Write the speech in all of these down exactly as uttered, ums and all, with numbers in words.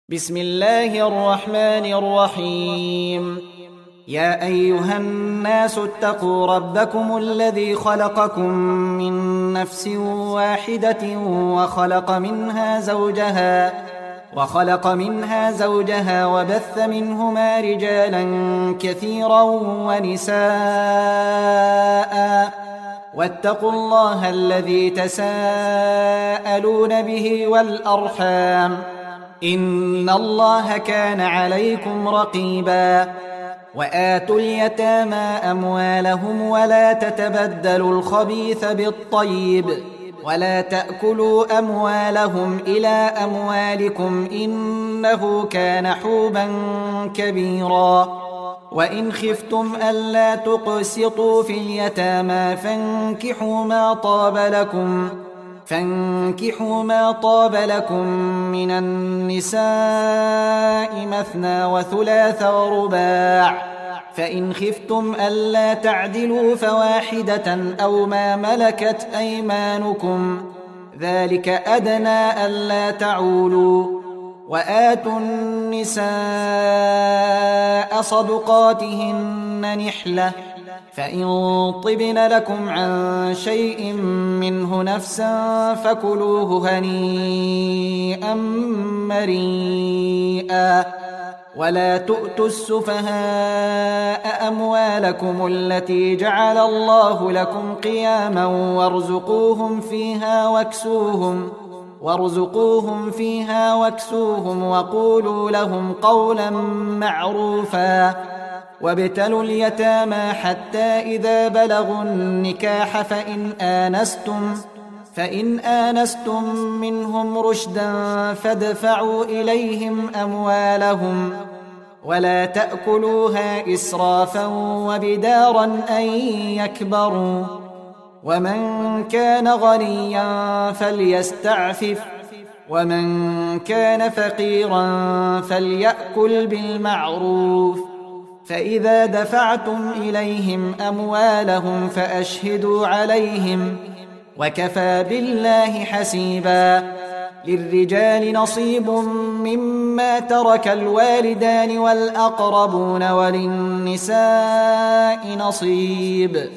بسم الله الرحمن الرحيم. يا أيها الناس اتقوا ربكم الذي خلقكم من نفس واحدة وخلق منها زوجها وخلق منها زوجها وبث منهما رجالا كثيرا ونساء، واتقوا الله الذي تساءلون به والأرحام، إن الله كان عليكم رقيبا. وآتوا اليتامى أموالهم ولا تتبدلوا الخبيث بالطيب ولا تأكلوا أموالهم إلى أموالكم إنه كان حوبا كبيرا. وإن خفتم ألا تقسطوا في اليتامى فانكحوا ما طاب لكم فانكحوا ما طاب لكم من النساء مثنى وثلاث ورباع، فإن خفتم ألا تعدلوا فواحدة أو ما ملكت أيمانكم، ذلك أدنى ألا تعولوا. وآتوا النساء صدقاتهن نحلة، فإن طبن لكم عن شيء منه نفسا فكلوه هنيئا مريئا. ولا تؤتوا السفهاء أموالكم التي جعل الله لكم قياما وارزقوهم فيها واكسوهم وارزقوهم فيها واكسوهم وقولوا لهم قولا معروفا. وابتلوا اليتامى حتى إذا بلغوا النكاح فإن آنستم فإن آنستم منهم رشدا فادفعوا إليهم أموالهم ولا تأكلوها إسرافا وبدارا أن يكبروا. ومن كان غنيا فليستعفف ومن كان فقيرا فليأكل بالمعروف. فإذا دفعتم إليهم أموالهم فأشهدوا عليهم، وكفى بالله حسيبا. للرجال نصيب مما ترك الوالدان والأقربون وللنساء نصيب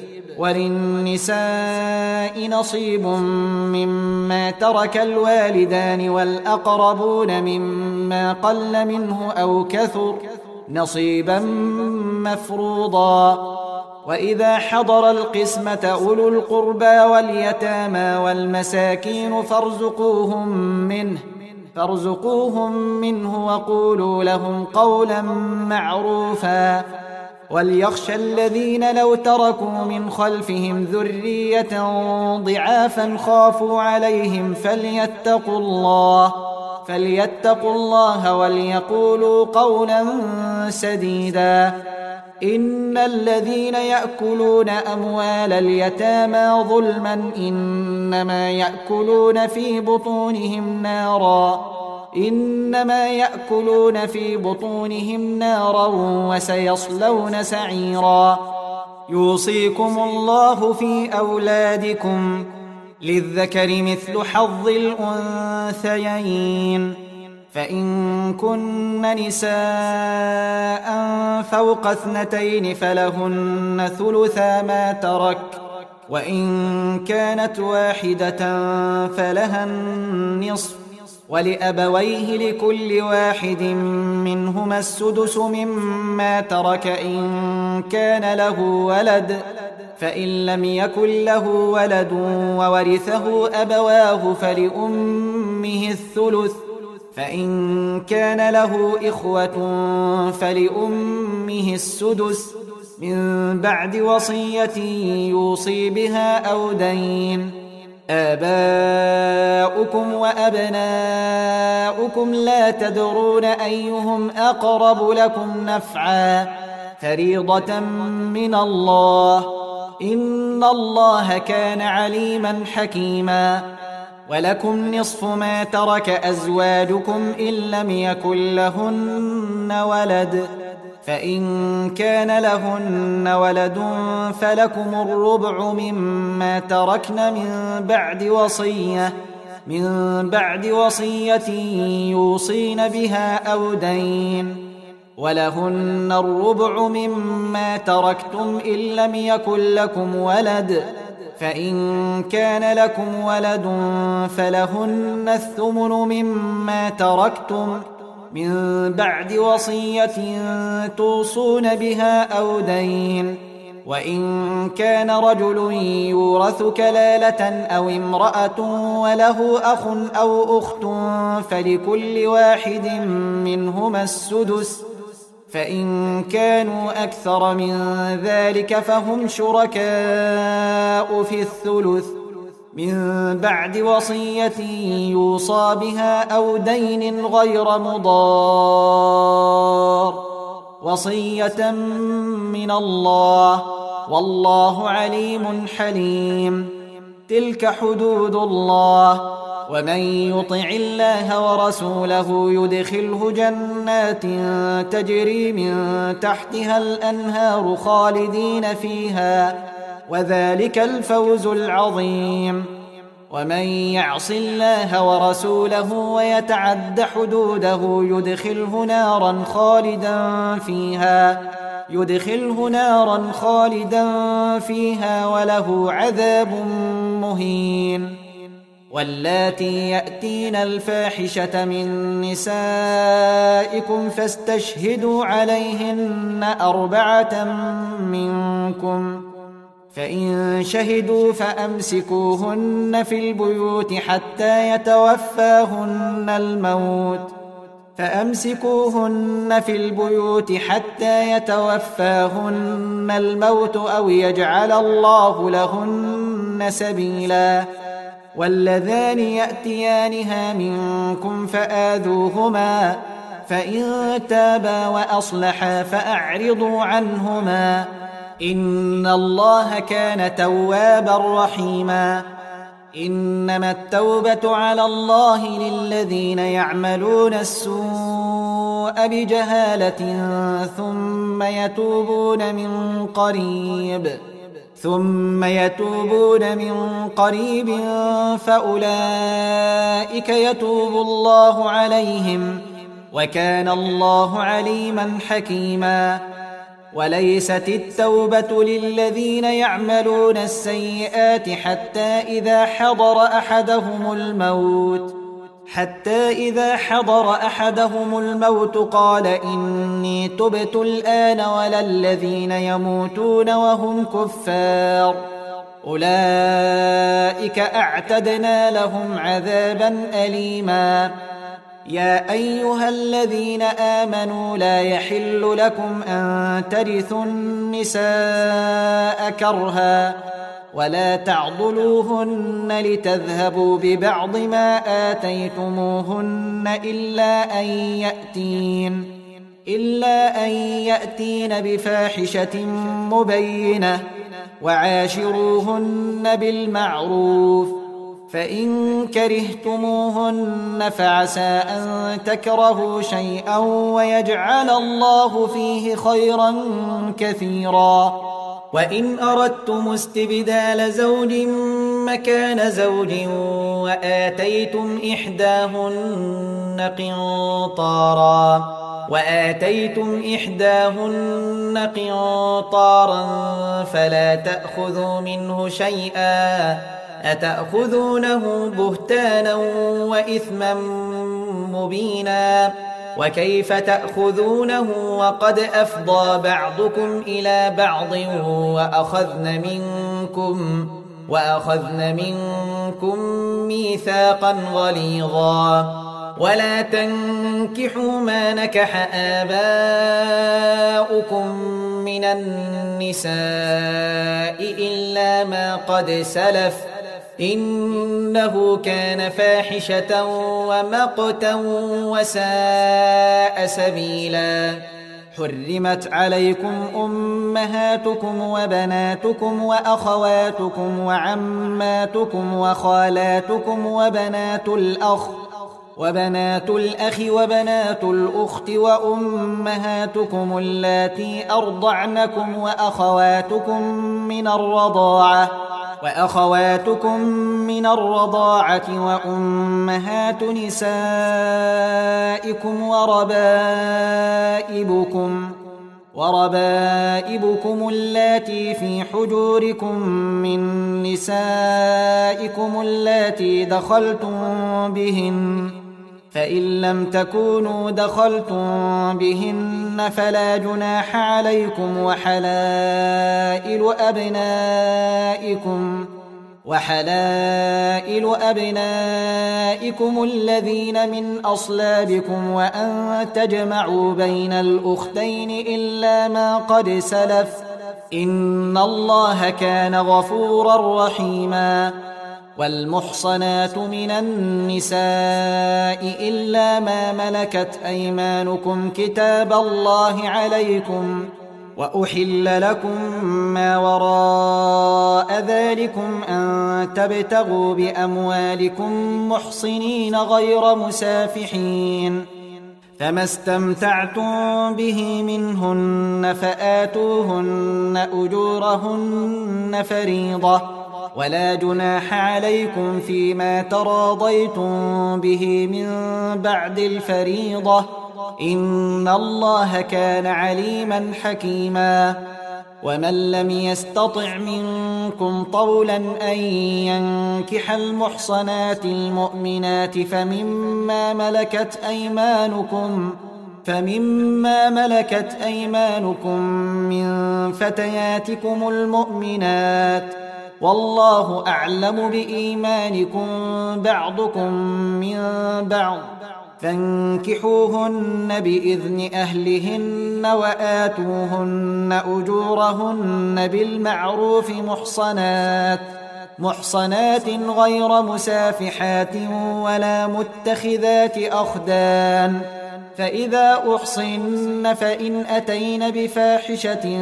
وللنساء نصيب مما ترك الوالدان والأقربون مما قل منه أو كثر نصيبا مفروضا. وإذا حضر القسمة أولو القربى واليتامى والمساكين فارزقوهم منه فارزقوهم منه وقولوا لهم قولا معروفا. وليخشى الذين لو تركوا من خلفهم ذرية ضعافا خافوا عليهم فليتقوا الله فليتقوا الله وليقولوا قولا سديدا. إن الذين يأكلون أموال اليتامى ظلما إنما يأكلون في بطونهم نارا إنما يأكلون في بطونهم نارا وسيصلون سعيرا. يوصيكم الله في أولادكم، للذكر مثل حظ الأنثيين، فإن كن نساء فوق اثنتين فلهن ثلثا ما ترك، وإن كانت واحدة فلها النصف، ولأبويه لكل واحد منهما السدس مما ترك إن كان له ولد، فإن لم يكن له ولد وورثه أبواه فلأمه الثلث، فإن كان له إخوة فلأمه السدس من بعد وصية يوصي بها أو دين. آباؤكم وأبناؤكم لا تدرون أيهم أقرب لكم نفعا، فريضة من الله، إن الله كان عليما حكيما. ولكم نصف ما ترك أزواجكم إن لم يكن لهن ولد، فإن كان لهن ولد فلكم الربع مما تركن من بعد وصية من بعد وصية يوصين بها أو دين. ولهن الربع مما تركتم إن لم يكن لكم ولد، فإن كان لكم ولد فلهن الثمن مما تركتم من بعد وصية توصون بها أو دين. وإن كان رجل يورث كلالة أو امرأة وله أخ أو أخت فلكل واحد منهما السدس، فإن كانوا أكثر من ذلك فهم شركاء في الثلث من بعد وصية يوصى بها أو دين غير مضار، وصية من الله، والله عليم حليم. تلك حدود الله، ومن يطع الله ورسوله يدخله جنات تجري من تحتها الأنهار خالدين فيها، وذلك الفوز العظيم. ومن يعص الله ورسوله ويتعد حدوده يدخله نارا خالدا فيها يدخله نارا خالدا فيها وله عذاب مهين. واللاتي يأتين الفاحشة من نسائكم فاستشهدوا عليهن أربعة منكم، فإن شهدوا فأمسكوهن في البيوت حتى يتوفاهن الموت فأمسكوهن في البيوت حتى يتوفاهن الموت أو يجعل الله لهن سبيلا. واللذان يأتيانها منكم فآذوهما، فإن تابا وأصلحا فأعرضوا عنهما، إن الله كان توابا رحيما. إنما التوبة على الله للذين يعملون السوء بجهالة ثم يتوبون من قريب ثم يتوبون من قريب فأولئك يتوب الله عليهم، وكان الله عليما حكيما. وليست التوبة للذين يعملون السيئات حتى إذا حضر أحدهم الموت حتى إذا حضر أحدهم الموت قال إني تبت الآن، ولا الذين يموتون وهم كفار، أولئك أعتدنا لهم عذابا أليما. يا أيها الذين آمنوا لا يحل لكم أن ترثوا النساء كرها، ولا تعضلوهن لتذهبوا ببعض ما آتيتموهن إلا أن يأتين إلا أن يأتين بفاحشة مبينة، وعاشروهن بالمعروف، فإن كرهتموهن فعسى أن تكرهوا شيئا ويجعل الله فيه خيرا كثيرا. وإن أردتم استبدال زوج مكان زوج وآتيتم إحداهن قنطارا وآتيتم إحداهن قنطارا فلا تأخذوا منه شيئا، أتأخذونه بهتانا وإثما مبينا، وكيف تأخذونه وقد أفضى بعضكم إلى بعض وأخذن منكم وأخذن منكم ميثاقا غليظا. ولا تنكحوا ما نكح آباؤكم من النساء إلا ما قد سلف، إنه كان فاحشة ومقتا وساء سبيلا. حرمت عليكم أمهاتكم وبناتكم وأخواتكم وعماتكم وخالاتكم وبنات الأخ وبنات الأخ وبنات الأخت وأمهاتكم اللاتي أرضعنكم وأخواتكم من الرضاعة وأخواتكم من الرضاعة وأمهات نسائكم وربائبكم وربائبكم اللاتي في حجوركم من نسائكم اللاتي دخلتم بهن، فإن لم تكونوا دخلتم بهن فلا جناح عليكم، وحلائل أبنائكم وحلائل أبنائكم الذين من أصلابكم، وأن تجمعوا بين الأختين إلا ما قد سلف، إن الله كان غفورا رحيما. والمحصنات من النساء إلا ما ملكت أيمانكم كتاب الله عليكم، وأحل لكم ما وراء ذلكم أن تبتغوا بأموالكم محصنين غير مسافحين، فما استمتعتم به منهن فآتوهن أجورهن فريضة، ولا جناح عليكم فيما تراضيتم به من بعد الفريضة، إن الله كان عليما حكيما. ومن لم يستطع منكم طولا أن ينكح المحصنات المؤمنات فمما ملكت أيمانكم فمما ملكت أيمانكم من فتياتكم المؤمنات، والله أعلم بإيمانكم بعضكم من بعض، فانكحوهن بإذن أهلهن وآتوهن أجورهن بالمعروف محصنات محصنات غير مسافحات ولا متخذات أخدان، فإذا أحصن فإن أتين بفاحشة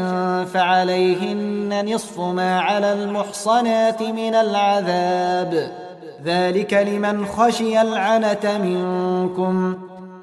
فعليهن نصف ما على المحصنات من العذاب، ذلك لمن خشي العنة منكم،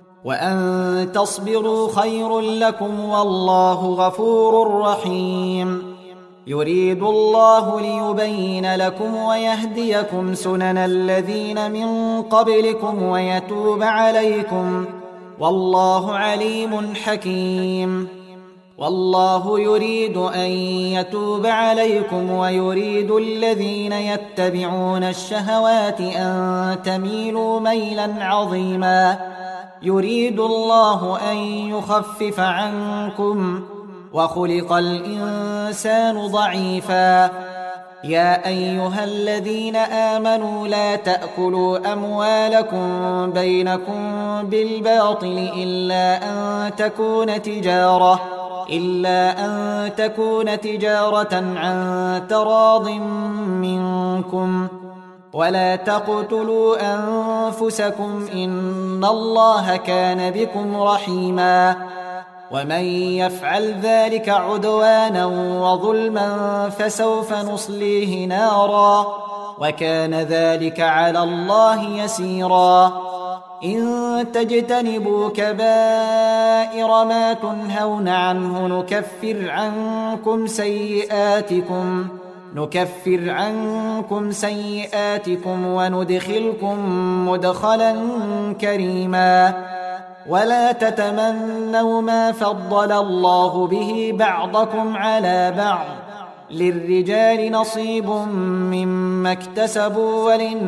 وأن تصبروا خير لكم والله غفور رحيم. يريد الله ليبين لكم ويهديكم سنن الذين من قبلكم ويتوب عليكم، والله عليم حكيم. والله يريد أن يتوب عليكم ويريد الذين يتبعون الشهوات أن تميلوا ميلا عظيما. يريد الله أن يخفف عنكم وخلق الإنسان ضعيفا. يا أيها الذين آمنوا لا تأكلوا أموالكم بينكم بالباطل إلا أن تكون تجارة إلا أن تكون تجارة عن تراض منكم، ولا تقتلوا أنفسكم إن الله كان بكم رحيما. ومن يفعل ذلك عدوانا وظلما فسوف نصليه نارا، وكان ذلك على الله يسيرا. إن تجتنبوا كبائر ما تنهون عنه نكفر عنكم سيئاتكم نكفر عنكم سيئاتكم وندخلكم مدخلا كريما. ولا تتمنوا ما فضل الله به بعضكم على بعض، للرجال نصيب مما اكتسبوا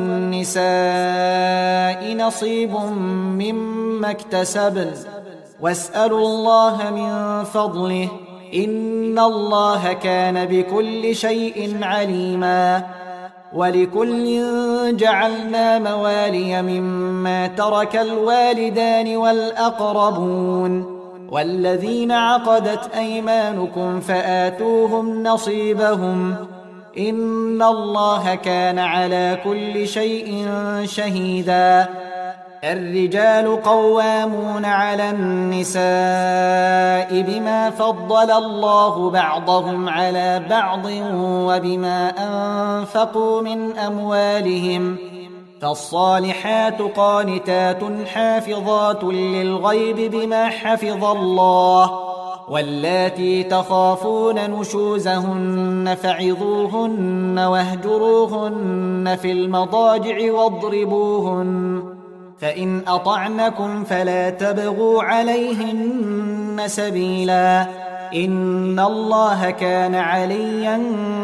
وللنساء نصيب مما اكتسبن، واسألوا الله من فضله إن الله كان بكل شيء عليما. ولكل جعلنا موالي مما ترك الوالدان والأقربون والذين عقدت أيمانكم فآتوهم نصيبهم، إن الله كان على كل شيء شهيدا. الرجال قوامون على النساء بما فضل الله بعضهم على بعض وبما أنفقوا من أموالهم، فالصالحات قانتات حافظات للغيب بما حفظ الله، واللاتي تخافون نشوزهن فعظوهن واهجروهن في المضاجع واضربوهن، فإن أطعنكم فلا تبغوا عليهن سبيلا، إن الله كان عليا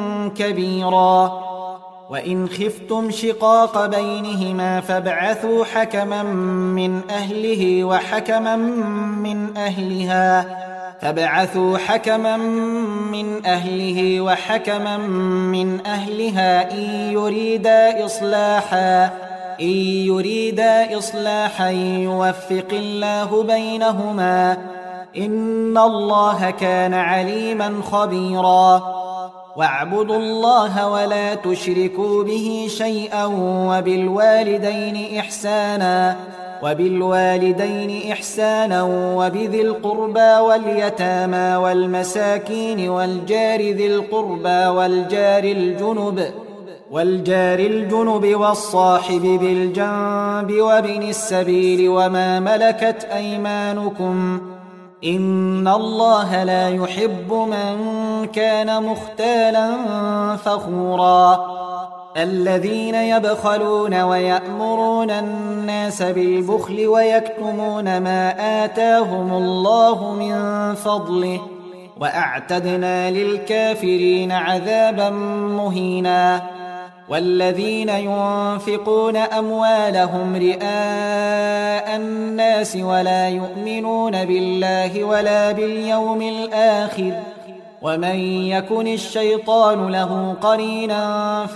كبيرا. وإن خفتم شقاق بينهما فابعثوا حكما من أهله وحكما من أهلها فابعثوا حكما من أهله وحكما من أهلها إن يريدا إصلاحا إن يريدا إصلاحا يوفق الله بينهما، إن الله كان عليما خبيرا. واعبدوا الله ولا تشركوا به شيئا وبالوالدين إحسانا وبالوالدين إحسانا وبذي القربى واليتامى والمساكين والجار ذي القربى والجار الجنب والجار الجنب والصاحب بالجنب وابن السبيل وما ملكت أيمانكم، إن الله لا يحب من كان مختالا فخورا. الذين يبخلون ويأمرون الناس بالبخل ويكتمون ما آتاهم الله من فضله، وأعتدنا للكافرين عذابا مهينا. والذين ينفقون أموالهم رئاء الناس ولا يؤمنون بالله ولا باليوم الآخر، ومن يكن الشيطان له قرينا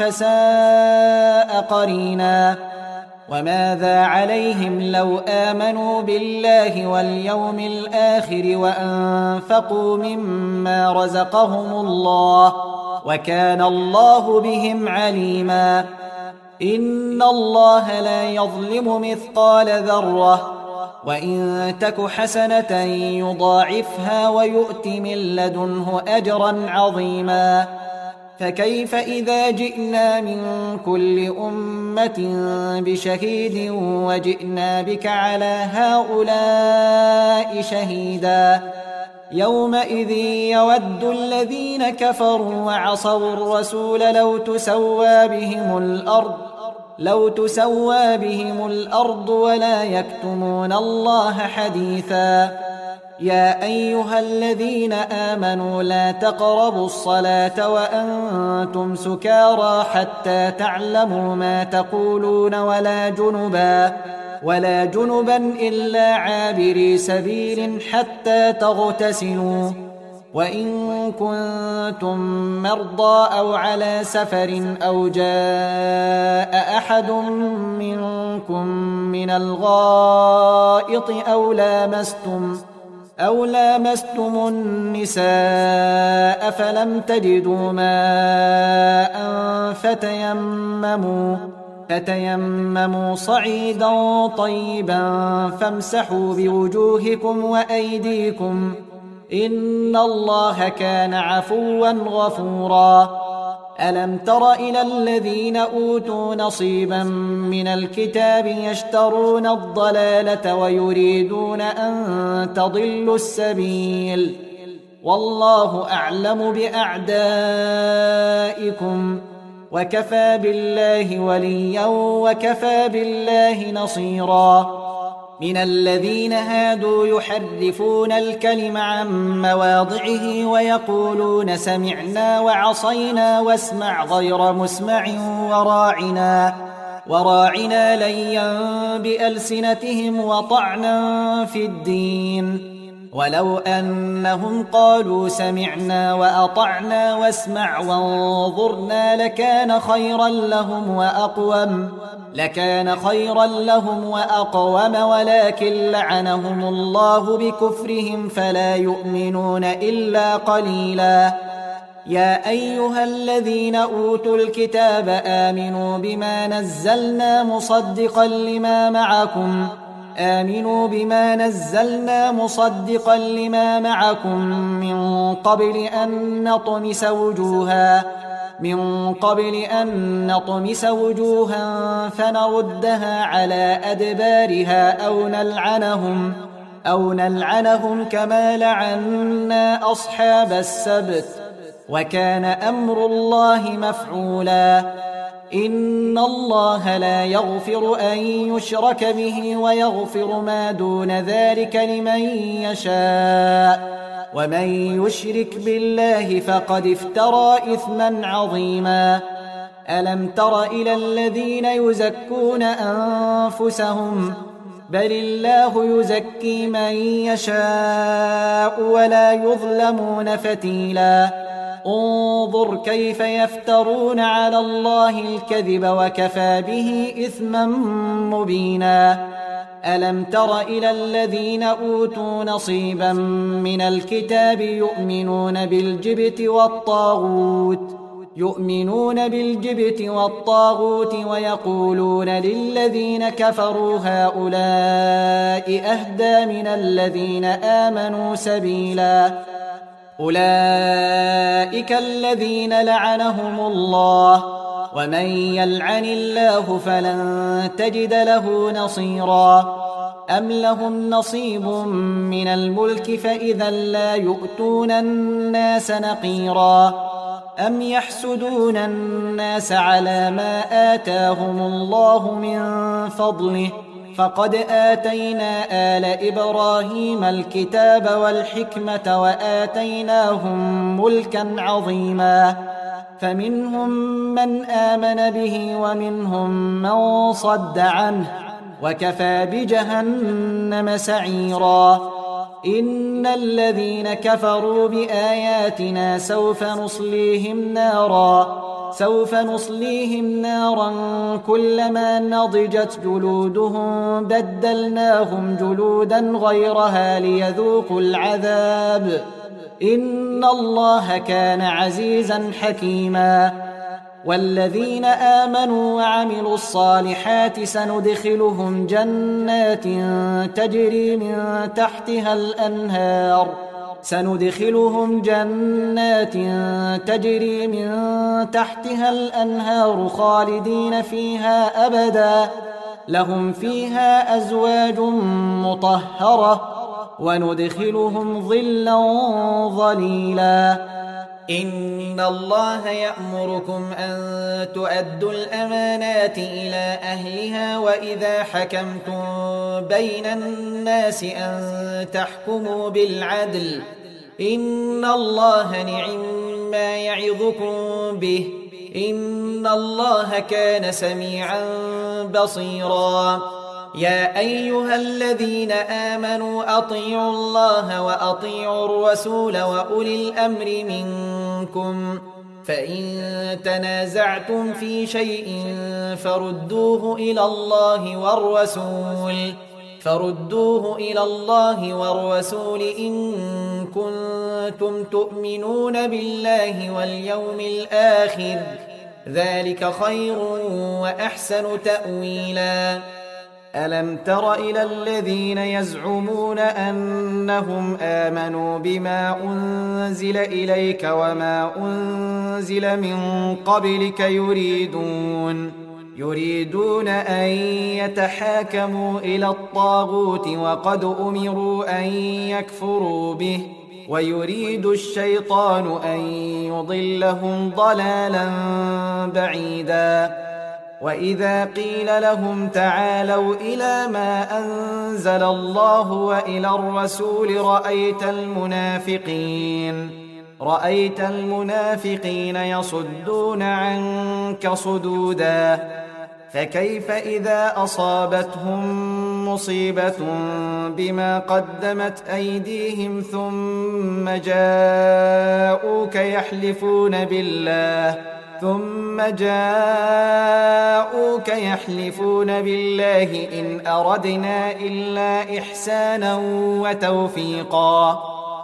فساء قرينا. وماذا عليهم لو آمنوا بالله واليوم الآخر وأنفقوا مما رزقهم الله، وكان الله بهم عليما. إن الله لا يظلم مثقال ذرة، وإن تك حسنة يضاعفها ويؤت من لدنه أجرا عظيما. فكيف إذا جئنا من كل أمة بشهيد وجئنا بك على هؤلاء شهيدا، يومئذ يود الذين كفروا وعصوا الرسول لو تسوى بهم الأرض لو تسوى بهم الأرض ولا يكتمون الله حديثا. يا أيها الذين آمنوا لا تقربوا الصلاة وأنتم سكارى حتى تعلموا ما تقولون ولا جنبا ولا جنبا إلا عابري سبيل حتى تغتسلوا، وإن كنتم مرضى أو على سفر أو جاء أحد منكم من الغائط أو لامستم أو لامستم النساء فلم تجدوا ماء فتيمموا فتيمموا صعيدا طيبا فامسحوا بوجوهكم وأيديكم، إن الله كان عفوا غفورا. ألم تر إلى الذين أوتوا نصيبا من الكتاب يشترون الضلالة ويريدون أن تضلوا السبيل، والله أعلم بأعدائكم، وكفى بالله وليا وكفى بالله نصيرا. من الذين هادوا يحرفون الكلم عن مواضعه ويقولون سمعنا وعصينا واسمع غير مسمع وراعنا وراعنا ليا بألسنتهم وطعنا في الدين، ولو أنهم قالوا سمعنا وأطعنا واسمع وانظرنا لكان خيرا لهم وأقوم لكان خيرا لهم وأقوم ولكن لعنهم الله بكفرهم فلا يؤمنون إلا قليلا. يا أيها الذين أوتوا الكتاب آمنوا بما نزلنا مصدقا لما معكم آمنوا بما نزلنا مصدقا لما معكم من قبل أن نطمس وجوها من قبل أن نطمس وجوها فنردها على أدبارها أو نلعنهم أو نلعنهم كما لعنا أصحاب السبت وكان أمر الله مفعولا إن الله لا يغفر أن يشرك به ويغفر ما دون ذلك لمن يشاء ومن يشرك بالله فقد افترى إثما عظيما ألم تر إلى الذين يزكون أنفسهم بل الله يزكي من يشاء ولا يظلمون فتيلا انظر كيف يفترون على الله الكذب وكفى به إثما مبينا ألم تر إلى الذين أوتوا نصيبا من الكتاب يؤمنون بالجبت والطاغوت يؤمنون بالجبت والطاغوت ويقولون للذين كفروا هؤلاء أهدى من الذين آمنوا سبيلا أولئك الذين لعنهم الله ومن يلعن الله فلن تجد له نصيرا أم لهم نصيب من الملك فإذا لا يؤتون الناس نقيرا أم يحسدون الناس على ما آتاهم الله من فضله فقد آتينا آل إبراهيم الكتاب والحكمة وآتيناهم ملكا عظيما فمنهم من آمن به ومنهم من صد عنه وكفى بجهنم سعيرا إن الذين كفروا بآياتنا سوف نصليهم نارا سوف نصليهم نارا كلما نضجت جلودهم بدلناهم جلودا غيرها ليذوقوا العذاب إن الله كان عزيزا حكيما والذين آمنوا وعملوا الصالحات سندخلهم جنات تجري من تحتها الأنهار سندخلهم جنات تجري من تحتها الأنهار خالدين فيها أبدا لهم فيها أزواج مطهرة وندخلهم ظلا ظليلا إن الله يأمركم أن تؤدوا الأمانات إلى أهلها وإذا حكمتم بين الناس أن تحكموا بالعدل إن الله نعم ما يعظكم به إن الله كان سميعا بصيرا يا أيها الذين آمنوا أطيعوا الله وأطيعوا الرسول وأولي الأمر منكم فإن تنازعتم في شيء فردوه إلى الله والرسول فردوه إلى الله والرسول إن كنتم تؤمنون بالله واليوم الآخر ذلك خير وأحسن تأويلا ألم تر إلى الذين يزعمون أنهم آمنوا بما أنزل إليك وما أنزل من قبلك يريدون يريدون أن يتحاكموا إلى الطاغوت وقد أمروا أن يكفروا به ويريد الشيطان أن يضلهم ضلالا بعيدا وإذا قيل لهم تعالوا إلى ما أنزل الله وإلى الرسول رأيت المنافقين رأيت المنافقين يصدون عنك صدودا فكيف إذا أصابتهم مصيبة بما قدمت أيديهم ثم جاءوك يحلفون بالله ثم جاءوك يحلفون بالله إن أردنا إلا إحسانا وتوفيقا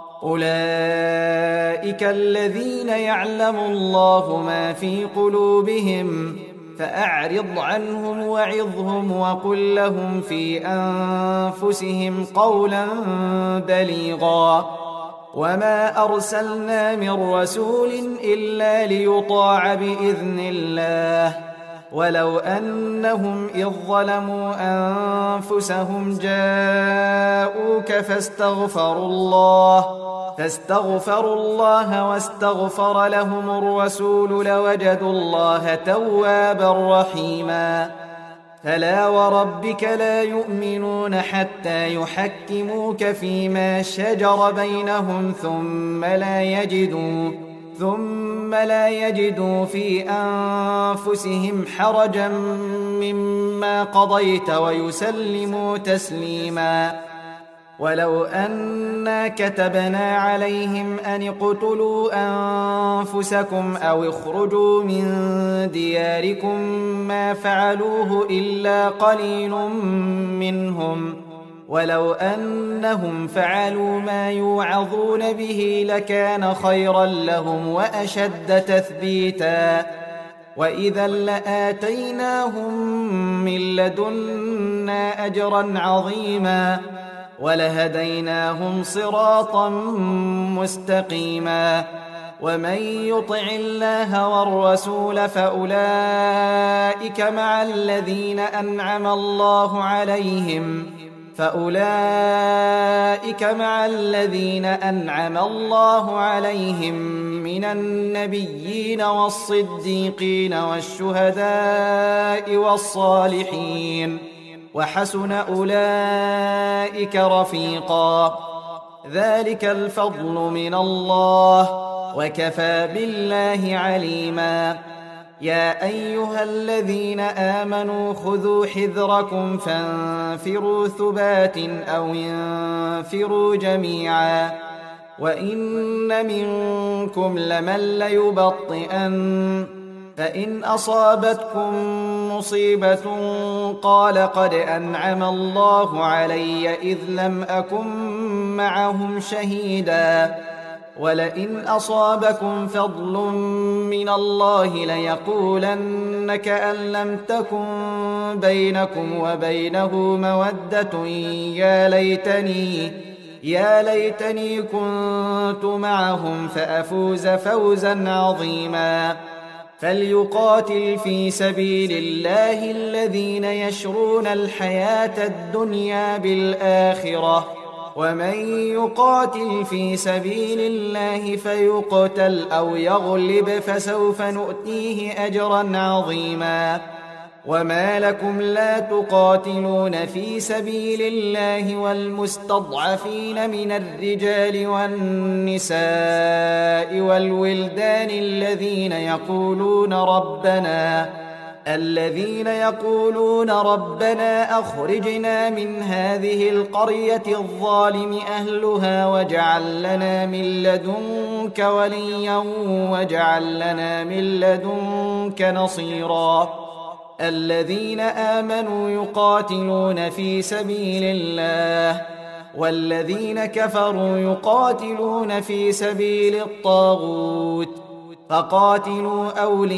أولئك الذين يعلم الله ما في قلوبهم فأعرض عنهم وعظهم وقل لهم في أنفسهم قولا بليغا وما أرسلنا من رسول إلا ليطاع بإذن الله ولو أنهم إذ ظلموا أنفسهم جاءوك فاستغفروا الله فاستغفروا الله واستغفر لهم الرسول لوجدوا الله توابا رحيما فلا وربك لا يؤمنون حتى يحكموك فيما شجر بينهم ثم لا يجدوا ثم لا يجدوا في أنفسهم حرجا مما قضيت ويسلموا تسليما ولو أنا كتبنا عليهم أن اقتلوا أنفسكم أو اخرجوا من دياركم ما فعلوه إلا قليل منهم ولو أنهم فعلوا ما يوعظون به لكان خيرا لهم وأشد تثبيتا وإذا لآتيناهم من لدنا أجرا عظيما ولهديناهم صراطا مستقيما ومن يطع الله والرسول فأولئك مع الذين أنعم الله عليهم فأولئك مع الذين أنعم الله عليهم من النبيين والصديقين والشهداء والصالحين وحسن أولئك رفيقا ذلك الفضل من الله وكفى بالله عليما يا أيها الذين آمنوا خذوا حذركم فانفروا ثبات أو انفروا جميعا وإن منكم لمن ليبطئن فإن أصابتكم مصيبة قال قد أنعم الله علي إذ لم أكن معهم شهيدا ولئن أصابكم فضل من الله ليقولن كأن لم تكن بينكم وبينه مودة يا ليتني يا ليتني كنت معهم فأفوز فوزا عظيما فليقاتل في سبيل الله الذين يشرون الحياة الدنيا بالآخرة ومن يقاتل في سبيل الله فيقتل أو يغلب فسوف نؤتيه أجرا عظيما وما لكم لا تقاتلون في سبيل الله والمستضعفين من الرجال والنساء والولدان الذين يقولون ربنا الذين يقولون ربنا أخرجنا من هذه القرية الظالم أهلها واجعل لنا من لدنك وليا واجعل لنا من لدنك نصيرا الذين آمنوا يقاتلون في سبيل الله والذين كفروا يقاتلون في سبيل الطاغوت فقاتلوا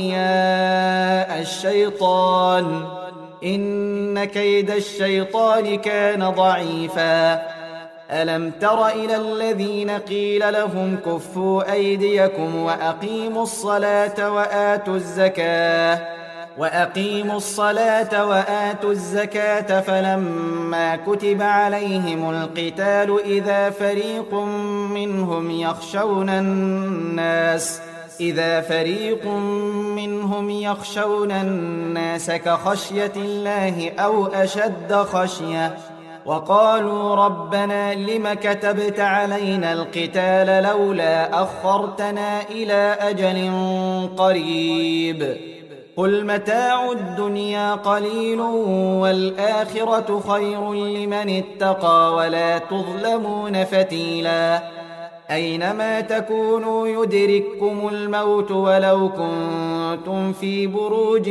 أولياء الشيطان إن كيد الشيطان كان ضعيفا ألم تر إلى الذين قيل لهم كفوا أيديكم وأقيموا الصلاة وآتوا الزكاة وأقيموا الصلاة وآتوا الزكاة فلما كتب عليهم القتال إذا فريق منهم يخشون الناس إذا فريق منهم يخشون الناس كخشية الله أو أشد خشية وقالوا ربنا لم كتبت علينا القتال لولا أخرتنا إلى أجل قريب قل متاع الدنيا قليل والآخرة خير لمن اتقى ولا تظلمون فتيلا أينما تكونوا يدرككم الموت ولو كنتم في بروج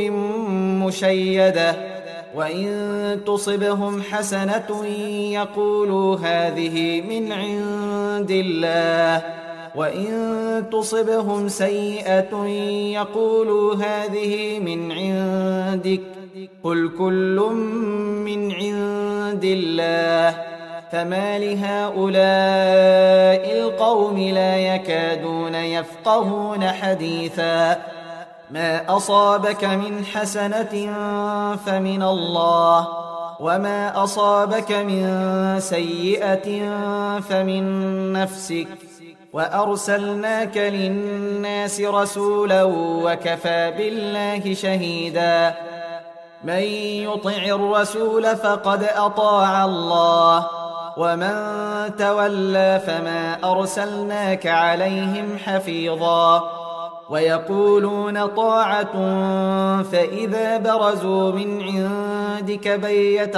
مشيدة وإن تصبهم حسنة يقولوا هذه من عند الله وإن تصبهم سيئة يقولوا هذه من عندك قل كل من عند الله فما لهؤلاء القوم لا يكادون يفقهون حديثا ما أصابك من حسنة فمن الله، وما أصابك من سيئة فمن نفسك، وأرسلناك للناس رسولا وكفى بالله شهيدا. من يطع الرسول فقد أطاع الله، ومن تولى فما أرسلناك عليهم حفيظا. ويقولون طاعة فإذا برزوا من عندك بيت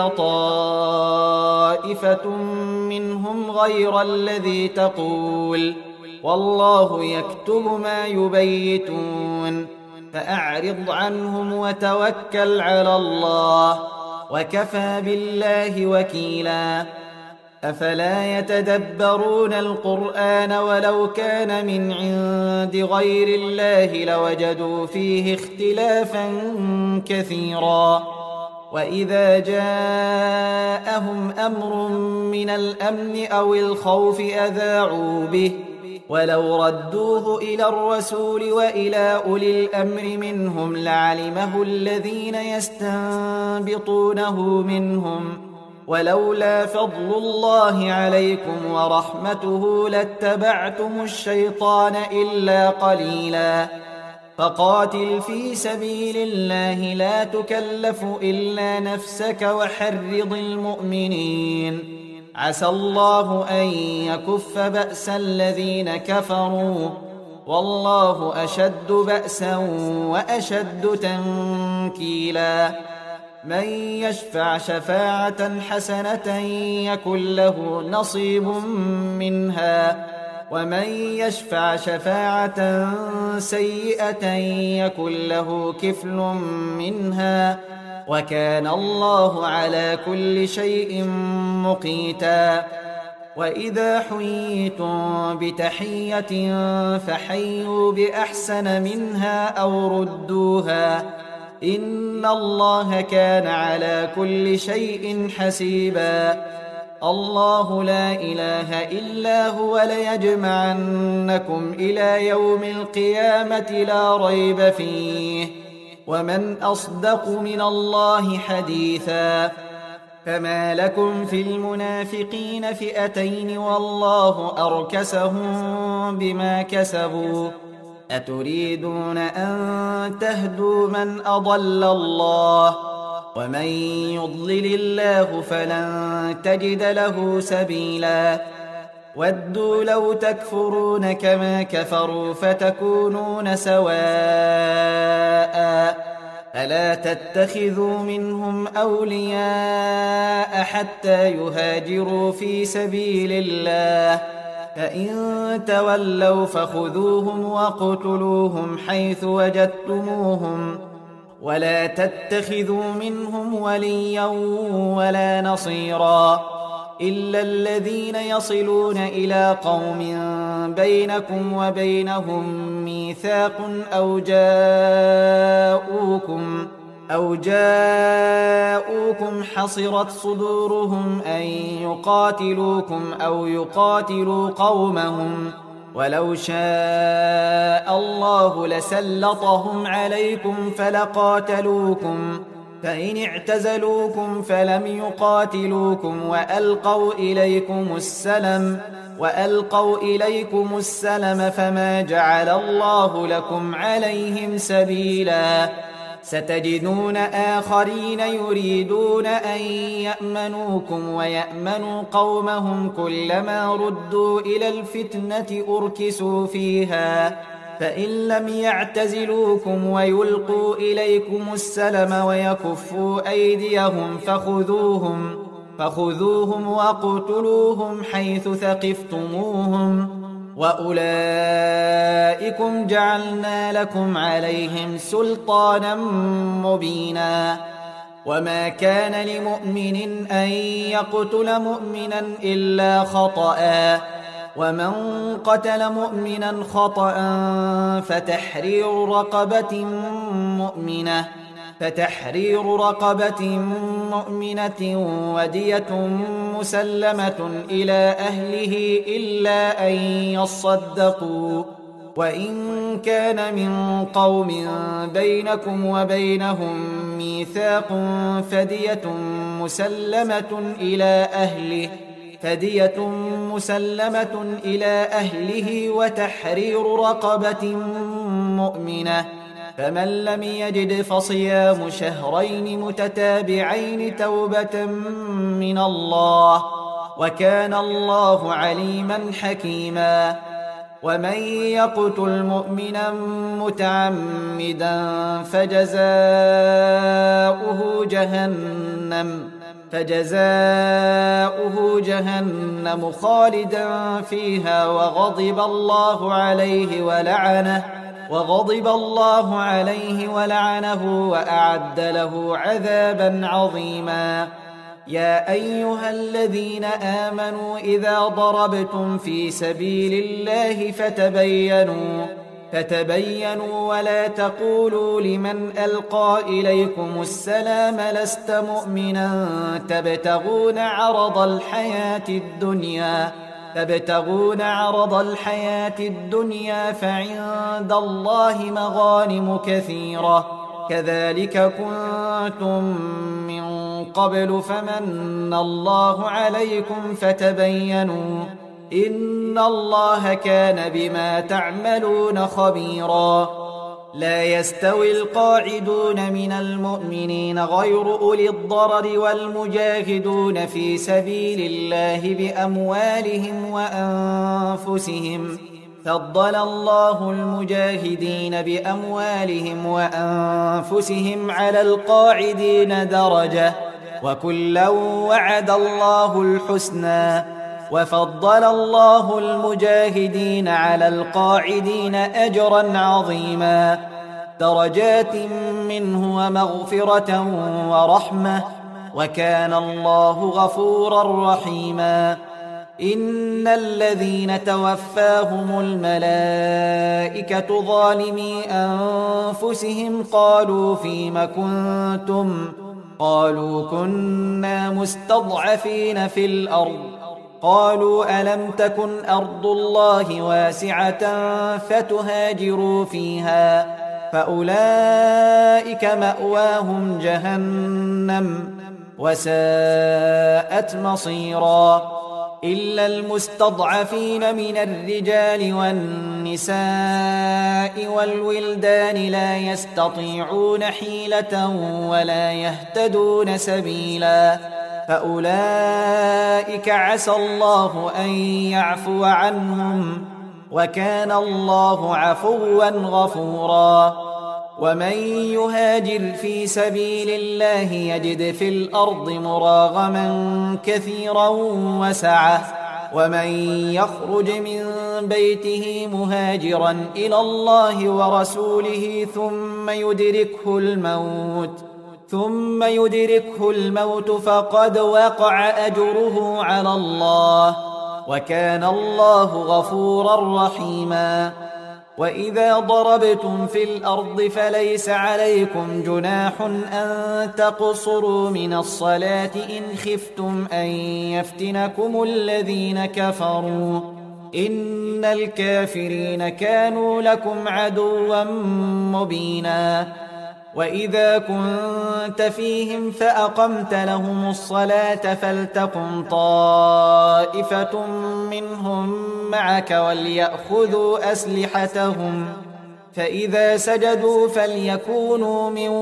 طائفة منهم غير الذي تقول، والله يكتب ما يبيتون، فأعرض عنهم وتوكل على الله، وكفى بالله وكيلا. أفلا يتدبرون القرآن ولو كان من عند غير الله لوجدوا فيه اختلافا كثيرا. وإذا جاءهم أمر من الأمن أو الخوف أذاعوا به، ولو ردوه إلى الرسول وإلى أولي الأمر منهم لعلمه الذين يستنبطونه منهم، ولولا فضل الله عليكم ورحمته لاتبعتم الشيطان إلا قليلا. فقاتل في سبيل الله لا تكلف إلا نفسك وحرض المؤمنين، عسى الله أن يكف بأس الذين كفروا، والله أشد بأسا وأشد تنكيلا. من يشفع شفاعة حسنة يكن له نصيب منها، ومن يشفع شفاعة سيئة يكن له كفل منها، وكان الله على كل شيء مقيتا. وإذا حييتم بتحية فحيوا بأحسن منها أو ردوها، إن الله كان على كل شيء حسيبا. الله لا إله إلا هو ليجمعنكم إلى يوم القيامة لا ريب فيه، ومن أصدق من الله حديثا. فما لكم في المنافقين فئتين والله أركسهم بما كسبوا، أتريدون أن تهدوا من أضل الله، ومن يضلل الله فلن تجد له سبيلا. ودوا لو تكفرون كما كفروا فتكونون سواء، فلا تتخذوا منهم أولياء حتى يهاجروا في سبيل الله، فإن تولوا فخذوهم وقتلوهم حيث وجدتموهم، ولا تتخذوا منهم وليا ولا نصيرا، إلا الذين يصلون إلى قوم بينكم وبينهم ميثاق أو جاءوكم أو جاءوكم حصرت صدورهم أن يقاتلوكم أو يقاتلوا قومهم، ولو شاء الله لسلطهم عليكم فلقاتلوكم، فإن اعتزلوكم فلم يقاتلوكم وألقوا إليكم السلم وألقوا إليكم السلم فما جعل الله لكم عليهم سبيلا. ستجدون آخرين يريدون أن يأمنوكم ويأمنوا قومهم، كلما ردوا إلى الفتنة أركسوا فيها، فإن لم يعتزلوكم ويلقوا إليكم السلم ويكفوا أيديهم فخذوهم فخذوهم وقتلوهم حيث ثقفتموهم، وأولئكم جعلنا لكم عليهم سلطانا مبينا. وما كان لمؤمن أن يقتل مؤمنا إلا خطأ، ومن قتل مؤمنا خطأ فتحرير رقبة مؤمنة فتحرير رقبة مؤمنة ودية مسلمة إلى أهله إلا أن يصدقوا وإن كان من قوم بينكم وبينهم ميثاق فدية مسلمة إلى أهله فدية مسلمة إلى أهله وتحرير رقبة مؤمنة، فمن لم يجد فصيام شهرين متتابعين توبة من الله، وكان الله عليما حكيما. ومن يقتل مؤمنا متعمدا فجزاؤه جهنم فجزاؤه جهنم خالدا فيها وغضب الله عليه ولعنه وغضب الله عليه ولعنه وأعد له عذابا عظيما. يا أيها الذين آمنوا إذا ضربتم في سبيل الله فتبينوا فتبينوا ولا تقولوا لمن ألقى إليكم السلام لست مؤمنا تبتغون عرض الحياة الدنيا تبتغون عرض الحياة الدنيا فعند الله مغانم كثيرة كذلك كنتم من قبل فمن الله عليكم فتبينوا إن الله كان بما تعملون خبيرا. لا يستوي القاعدون من المؤمنين غير أولي الضرر والمجاهدون في سبيل الله بأموالهم وأنفسهم، فضل الله المجاهدين بأموالهم وأنفسهم على القاعدين درجة، وكلا وعد الله الحسنى، وفضل الله المجاهدين على القاعدين أجرا عظيما، درجات منه ومغفرة ورحمة، وكان الله غفورا رحيما. إن الذين توفاهم الملائكة ظالمي أنفسهم قالوا فيم كنتم قالوا كنا مستضعفين في الأرض قالوا ألم تكن أرض الله واسعة فتهاجروا فيها فأولئك مأواهم جهنم وساءت مصيرا. إلا المستضعفين من الرجال والنساء والولدان لا يستطيعون حيلة ولا يهتدون سبيلا فأولئك عسى الله أن يعفو عنهم وكان الله عفوا غفورا. ومن يهاجر في سبيل الله يجد في الأرض مراغما كثيرا وسعة، ومن يخرج من بيته مهاجرا إلى الله ورسوله ثم يدركه الموت ثم يدركه الموت فقد وقع أجره على الله، وكان الله غفورا رحيما. وإذا ضربتم في الأرض فليس عليكم جناح أن تقصروا من الصلاة إن خفتم أن يفتنكم الذين كفروا إن الكافرين كانوا لكم عدوا مبينا. وإذا كنت فيهم فأقمت لهم الصلاة فلتقم طائفة منهم معك وليأخذوا أسلحتهم فإذا سجدوا فليكونوا من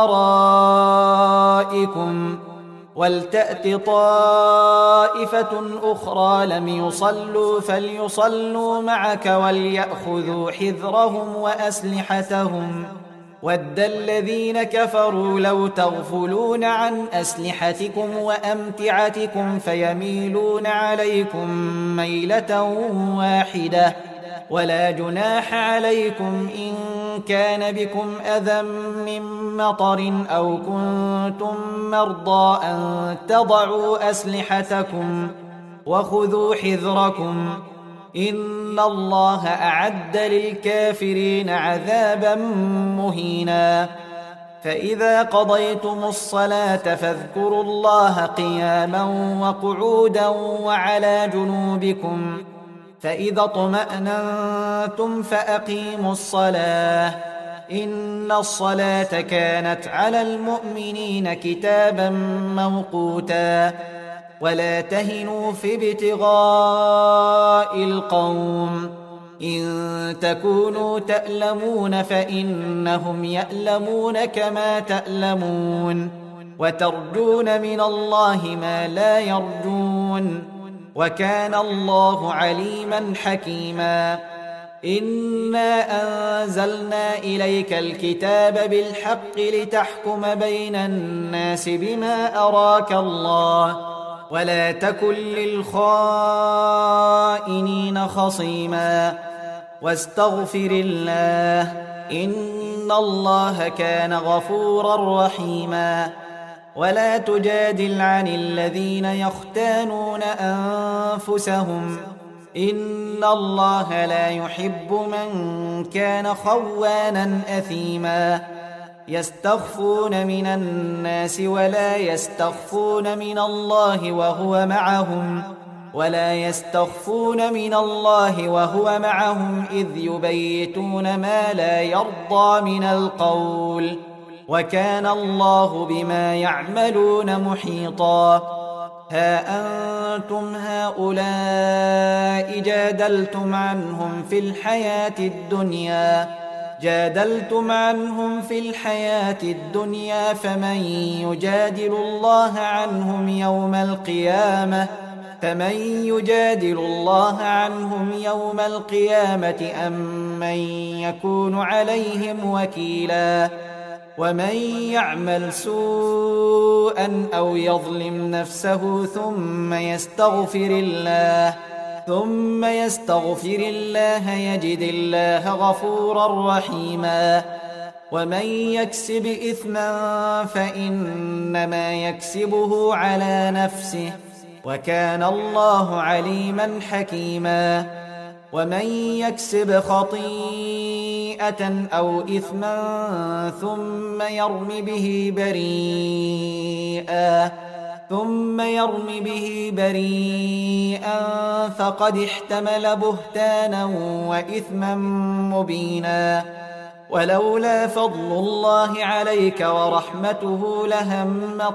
ورائكم ولتأت طائفة أخرى لم يصلوا فليصلوا معك وليأخذوا حذرهم وأسلحتهم ود الذين كفروا لو تغفلون عن أسلحتكم وأمتعتكم فيميلون عليكم ميلة واحدة ولا جناح عليكم إن كان بكم أذى من مطر أو كنتم مرضى أن تضعوا أسلحتكم وخذوا حذركم إن الله أعد للكافرين عذابا مهينا. فإذا قضيتم الصلاة فاذكروا الله قياما وقعودا وعلى جنوبكم فإذا اطمأننتم فأقيموا الصلاة إن الصلاة كانت على المؤمنين كتابا موقوتا ولا تهنوا في ابتغاء القوم إن تكونوا تألمون فإنهم يألمون كما تألمون وترجون من الله ما لا يرجون وكان الله عليما حكيما إنا أنزلنا إليك الكتاب بالحق لتحكم بين الناس بما أراك الله ولا تكن للخائنين خصيما واستغفر الله إن الله كان غفورا رحيما ولا تجادل عن الذين يختانون أنفسهم إن الله لا يحب من كان خوانا أثيما يستخفون من الناس ولا يستخفون من الله وهو معهم ولا يستخفون من الله وهو معهم إذ يبيتون ما لا يرضى من القول وكان الله بما يعملون محيطا ها أنتم هؤلاء جادلتم عنهم في الحياة الدنيا جادلتم عنهم في الحياة الدنيا فمن يجادل الله عنهم يوم القيامة فمن يجادل الله عنهم يوم القيامة أم من يكون عليهم وكيلا ومن يعمل سوءا أو يظلم نفسه ثم يستغفر الله ثم يستغفر الله يجد الله غفورا رحيما ومن يكسب إثما فإنما يكسبه على نفسه وكان الله عليما حكيما ومن يكسب خطيئة أو إثما ثم يرم به بريئا ثم يرم به بريئا فقد احتمل بهتانا وإثما مبينا ولولا فضل الله عليك ورحمته لهمت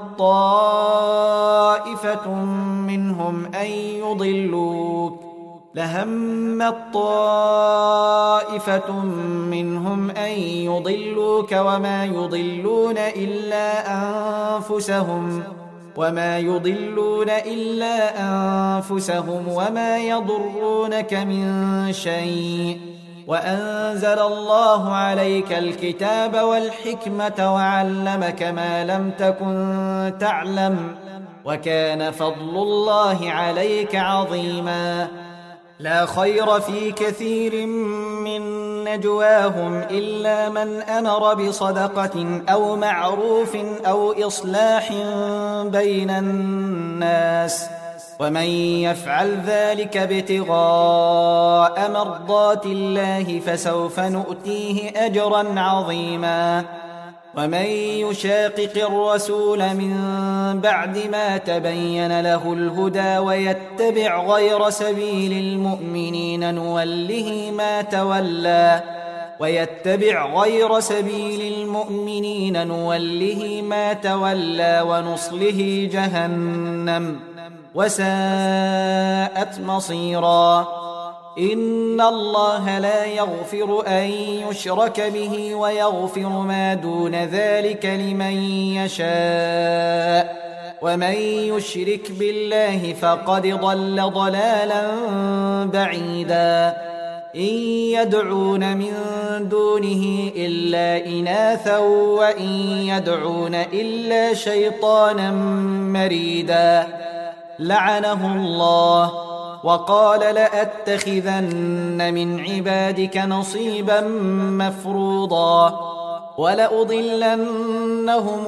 طائفة منهم أن يضلوك لهمت طائفة منهم أن يضلوك وما يضلون إلا أنفسهم وما يضلون إلا أنفسهم وما يضرونك من شيء وأنزل الله عليك الكتاب والحكمة وعلمك ما لم تكن تعلم وكان فضل الله عليك عظيما لا خير في كثير من نجواهم إلا من أمر بصدقة أو معروف أو إصلاح بين الناس ومن يفعل ذلك ابتغاء مرضات الله فسوف نؤتيه أجرا عظيما ومن يشاقق الرسول من بعد ما تبين له الهدى ويتبع غير سبيل المؤمنين نوله ما تولى ويتبع غير سبيل المؤمنين نوله ما تولى ونصله جهنم وساءت مصيرا إن الله لا يغفر أن يشرك به ويغفر ما دون ذلك لمن يشاء ومن يشرك بالله فقد ضل ضلالا بعيدا إن يدعون من دونه إلا إناثا وإن يدعون إلا شيطانا مريدا لعنه الله وقال لأتخذن من عبادك نصيبا مفروضا ولأضلنهم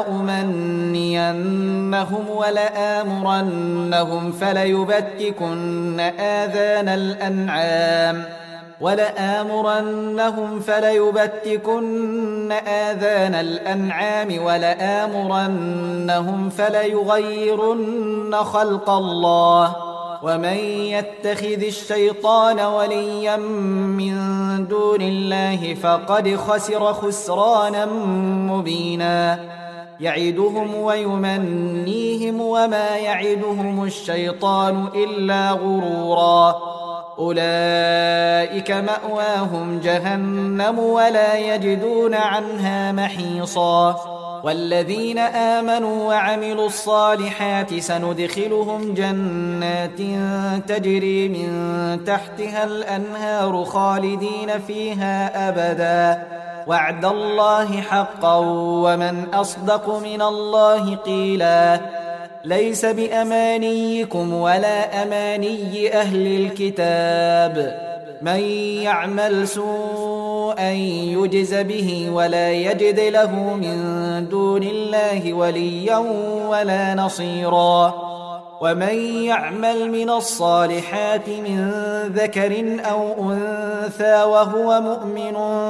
ولأمنينهم ولآمرنهم فليبتكن آذان الأنعام ولآمرنهم فليبتكن آذان الأنعام ولآمرنهم فليغيرن خلق الله ومن يتخذ الشيطان وليا من دون الله فقد خسر خسرانا مبينا يعدهم ويمنيهم وما يعدهم الشيطان إلا غرورا أولئك مأواهم جهنم ولا يجدون عنها محيصا والذين آمنوا وعملوا الصالحات سندخلهم جنات تجري من تحتها الأنهار خالدين فيها أبدا وعد الله حقا ومن أصدق من الله قيلا ليس بأمانيكم ولا أماني أهل الكتاب من يعمل سوءا يجز به ولا يجد له من دون الله وليا ولا نصيرا ومن يعمل من الصالحات من ذكر أو أنثى وهو مؤمن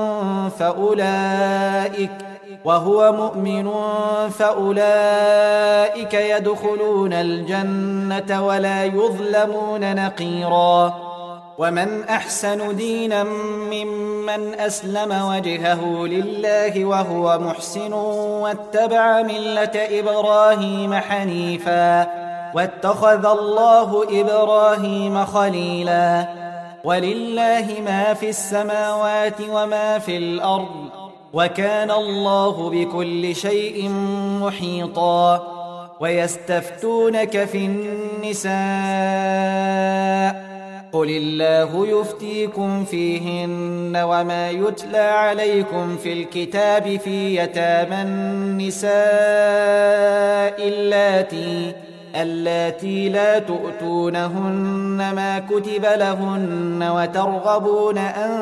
فأولئك وهو مؤمن فأولئك يدخلون الجنة ولا يظلمون نقيرا ومن أحسن دينا ممن أسلم وجهه لله وهو محسن واتبع ملة إبراهيم حنيفا واتخذ الله إبراهيم خليلا ولله ما في السماوات وما في الأرض وكان الله بكل شيء محيطا ويستفتونك في النساء قل الله يفتيكم فيهن وما يتلى عليكم في الكتاب في يتامى النساء اللاتي اللاتي لا تؤتونهن ما كتب لهن وترغبون أن